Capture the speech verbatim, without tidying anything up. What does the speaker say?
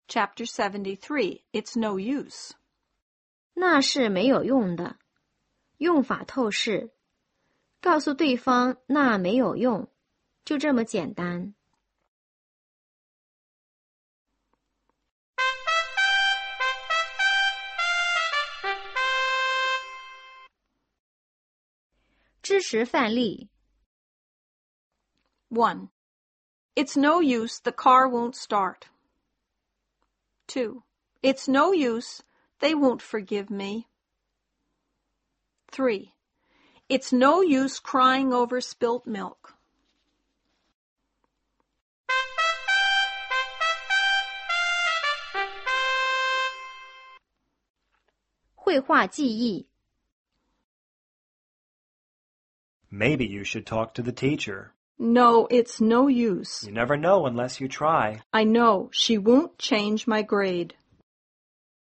Chapter seventy-three, It's no use. 那是没有用的。用法透视。告诉对方那没有用，就这么简单。支持范例。 one. It's no use, the car won't start. two. It's no use, they won't forgive me. three. It's no use crying over spilt milk. 绘画记忆。 Maybe you should talk to the teacher. No, it's no use. You never know unless you try. I know, she won't change my grade.